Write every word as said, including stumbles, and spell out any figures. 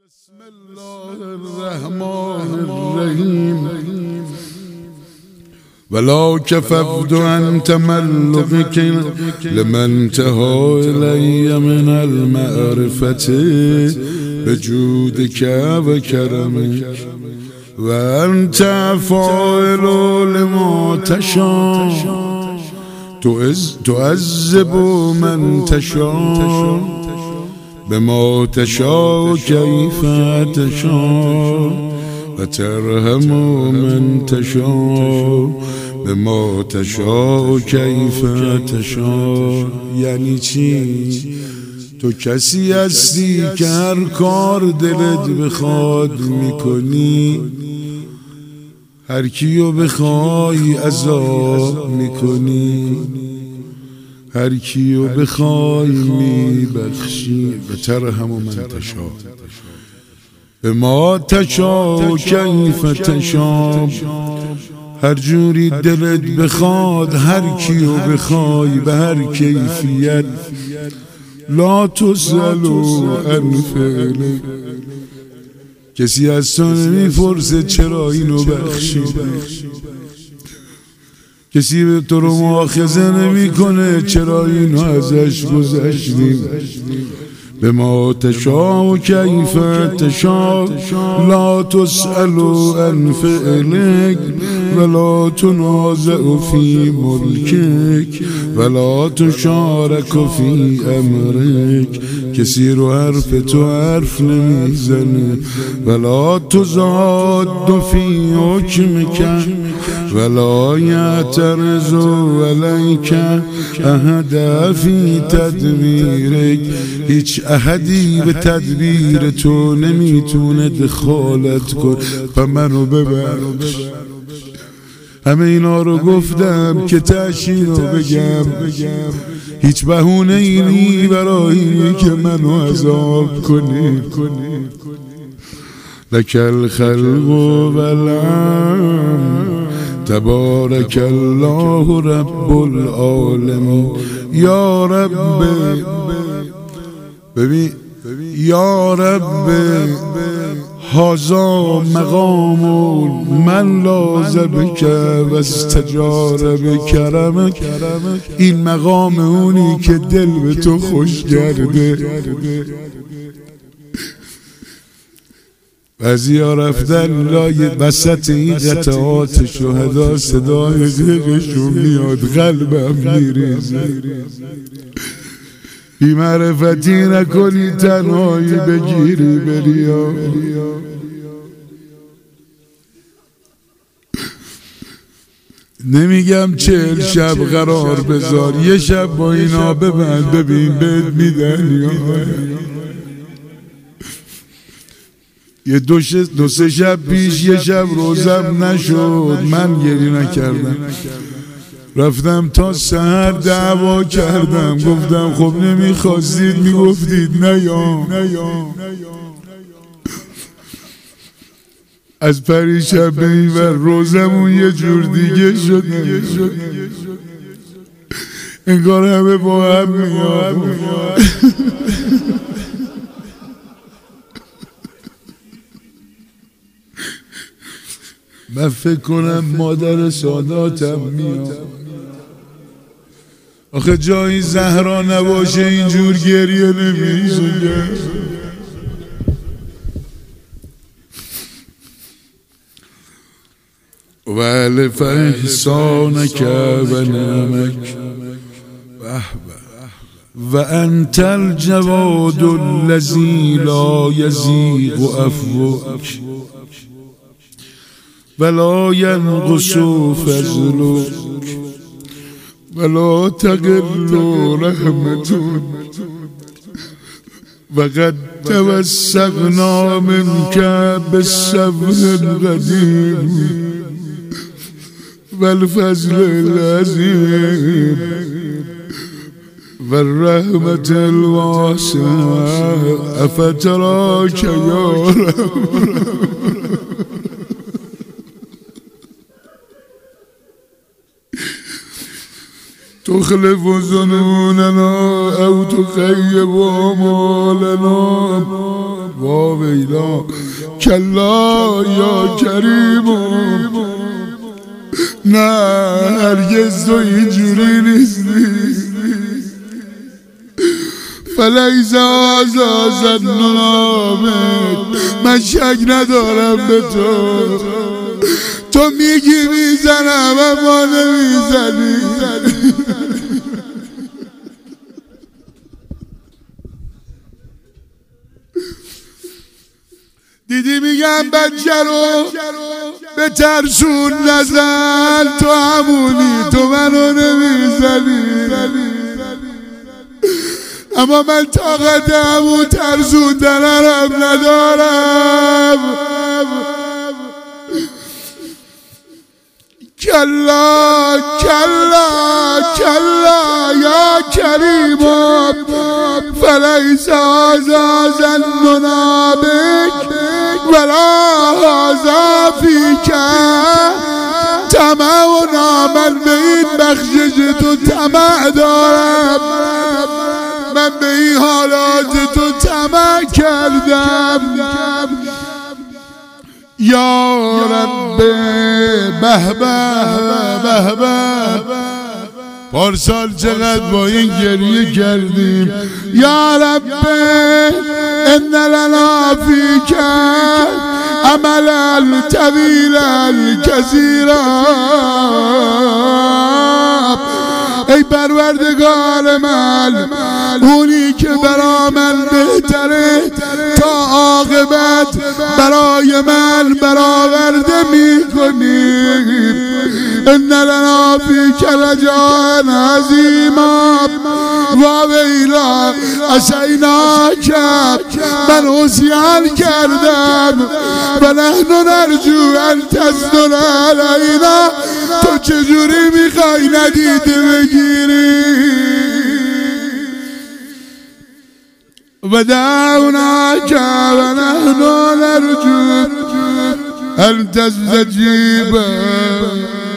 بسم الله الرحمن الرحیم ولا كففت عن تملقك لمن انتهى إلي من المعرفة بجودك وكرمك وأنت فاعل لما تشاء تعذب من تشاء بما تشاء كيف تشاء وترحم من تشاء بما تشاء كيف تشاء. یعنی چی؟ تو کسی هستی که هر کار دلت بخواد میکنی، هر کیو بخوای عذاب میکنی، هر کیو بخوای میبخشی و ترحم من تشاء به ما تشاء کیف تشاء. هر جوری دلت بخواد هر کیو بخوای به هر کیفیت. لا تسأل عن فعلک. کسی از تو نمیپرسه چرا اینو بخشیدی، کسی به تو رو مؤاخذه نمی کنه چرا اینو ازش گذشتی. به ما تشاء کیف تشاء لا تسأل عن فعلک ولا تنازع فی ملکک ولا تشارک فی امرک. کسی رو حرف تو حرف نمیزنه. ولا تزاد فی حکمک ولا یعترض علیک احد فی تدبیرک. هیچ احدی به تدبیر تو نمیتونه دخالت کن. و منو ببخش. همه اینا رو گفتم که تشین رو بگم. هیچ بهونه اینی برای اینی که منو عذاب کنی. لک الخلق والامر تبارک الله رب العالمین. یا رب ببین یا رب هذا مقام من لاذ بک و استجار بکرمک. این مقام اونی که دل به تو خوش کرده. بعضیا رفتن لای وسط این قطعات شهدا صدای زیرشون میاد قلبم میریزه. بی معرفتی نکنی تنهایی بگیری بریا. نمیگم چهل شب قرار بذار، یه شب با اینا ببند ببین بهت میدن یا یه دو, دو سه شب پیش یه شب روزم نشد من گریه نکردم، رفتم تا سحر دعوا کردم. گفتم خب نمیخواستید میگفتید نیام. از پریشب به این ور روزمون یه جور دیگه شد. انگار همه با هم میاد. من فکر کنم مادر ساداتم میاد. آخه جایی زهرا نباشه اینجور گریه نمیشه. و الف احسانک و نعمک و انت الجواد الذی لا یزیغ عفوک ولا ینقص فضلک ولا تقل رحمتك وقد توسقنا منك بالصبر القديم والفضل العظيم والرحمة الواسعة أفتراك يا رب. تخلف ظنوننا أو تخيب آمالنا وا ویلا کلا یا کریم نه هرگز تو اینجوری نیستی فلیس هذا ظننا بک من شک ندارم به تو تو میگی میزنم اما نمیزنی دیدی میگم بچه رو به ترسون نزن تو همونی تو منو نمیزنی اما من طاقت همون ترسوندنم ندارم کلا کلا کلا یا کریم فلیس هذا ظننا بک ولا هذا فیک طمعنا من به این بخشش تو طمع دارم من به این حالات تو طمع کردم یا رب به به به پارسال چقدر با این گریه کردیم یا رب ان لنا فیک عملا طویلا کثیرا ای پروردگار من اونی که برا من بهتره تا عاقبت برای من برآورده میکنی ان لنا فیک رجاء عظیما و ویلا عصیناک من عصیان کردم و نحن نرجو ان تصدر علینا تو چجوری میخوای ندیده بگیری و دعوناک و نحن نرجو ان تستجیب